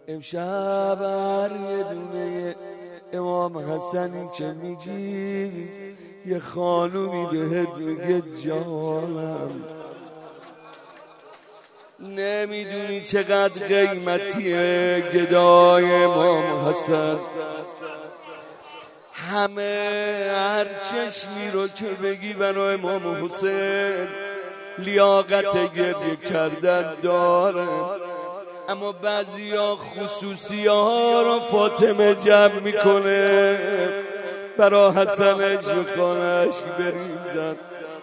امشب هر یه دونه امام حسنی که میگی یه خانومی بهت بگه جانم، نمیدونی چقدر قیمتیه گدای امام حسن. همه هر چشمی رو که بگی برای امام حسین لیاقت گریه کردن داره، اما بعضیا خصوصی ها رو فاطمه جمع میکنه برا حسن عشق خانه‌اش بریزن.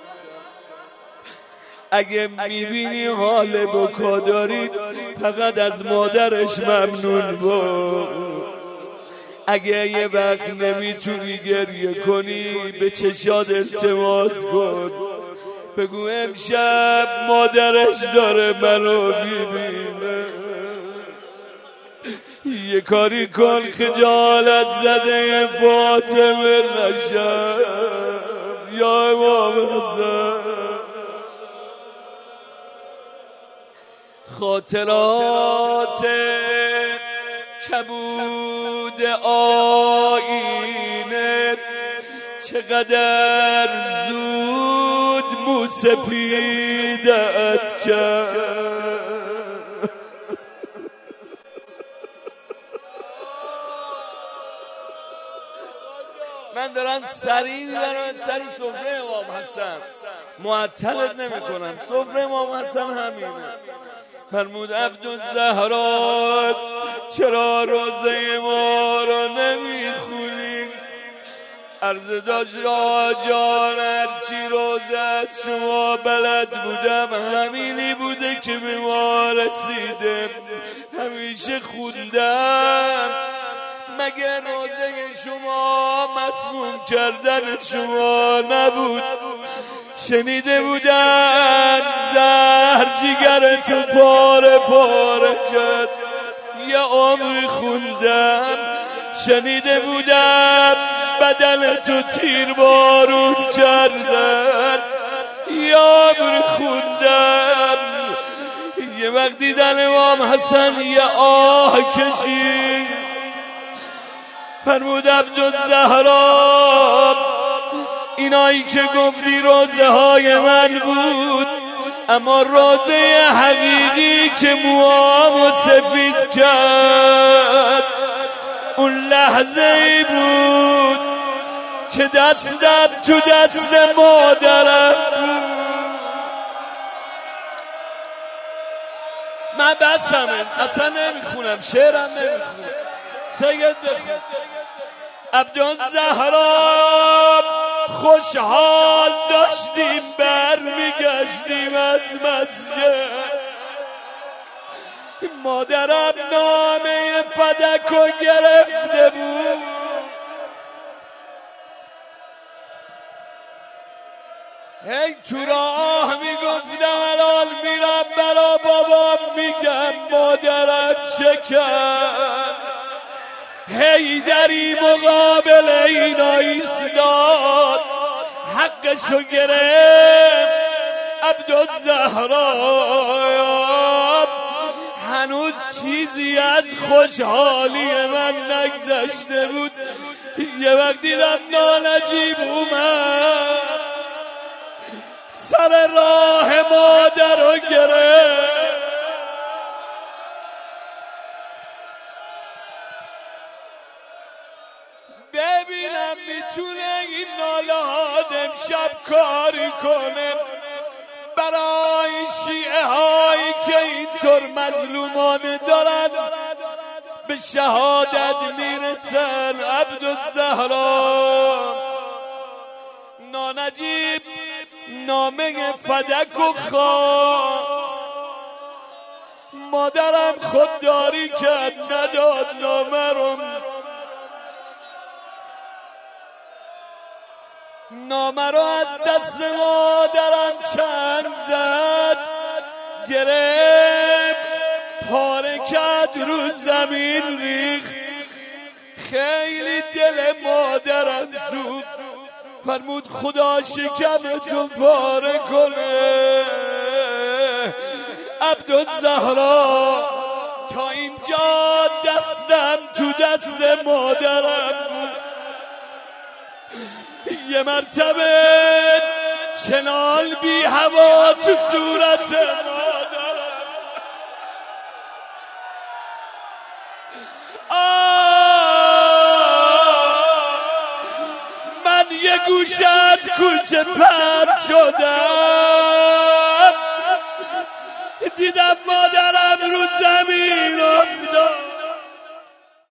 اگه میبینی حال بکا داری فقط از مادرش ممنون باش. اگه یه وقت نمیتونی گریه کنی به چشات التماس کن، بگو امشب مادرش داره منو میبینه. یه کاری کن خجالت زده فاطمه نشم یا امام حسن. خاطرات کبود آینه چقدر زود موسپیدت کرد. من دارم سریع میبرم سر سفره امام حسن، معطلت نمی کنم. سفره امام حسن همینه. فرمود عبدالزهرا چرا روزه ما رو نمیخونی؟ عرض داشت جان هرچی روزه از شما بلد بودم همینی بوده که به ما رسیده، همیشه خوندم. مگه روزه شما مسموم کردن شما نبود؟ شنیده بودن زهر جیگرتو پاره پاره کرد، یه عمری خوندم. شنیده بودم بدنتو تیر بارون کردن، یه عمری خوندم. یه وقت دیدن امام حسن یه آه کشید، فرمود عبدالزهرا اینایی که گفتی روزه های من بود، اما روزه حقیقی که موامو سفید کرد اون لحظه ای بود که دستم تو دست مادرم بود. من بسمه اصلا نمیخونم، شعرم نمیخونم. سید عبدالزهرا خوشحال داشتیم برمیگشتیم از مسجد، مادرم نامه فدکو گرفته بود. هی تو راه میگفتم الان میرم برا بابام میگم مادرم چه کرد. هی دری مقابل اینا ایستاد، حقشو گرفت. عبدالزهرا هنوز چیزی از خوشحالی من نگذشته بود. یه وقت دیدم نانجیب اومد سر راه مادر رو گرفت. ببینم میتونه این نالهات امشب کاری کنه برای شیعه هایی که اینطور مظلومان دارن به شهادت میرسن. عبدالزهرا نانجیب نامه فدک و خواست، مادرم خودداری کرد نداد نامه رو. نامه رو از دست مادرم چند زد، گرفت پاره کرد رو زمین ریخت. خیلی دل مادرم سوخت، فرمود خدا شکمتو پاره کنه. عبدالزهرا تا اینجا دستم تو دست مادرم بود. یه مرتبه چنان بی هوا تو صورت مادرم، من یه گوشه از کوچه پرت شدم، دیدم مادرم رو زمین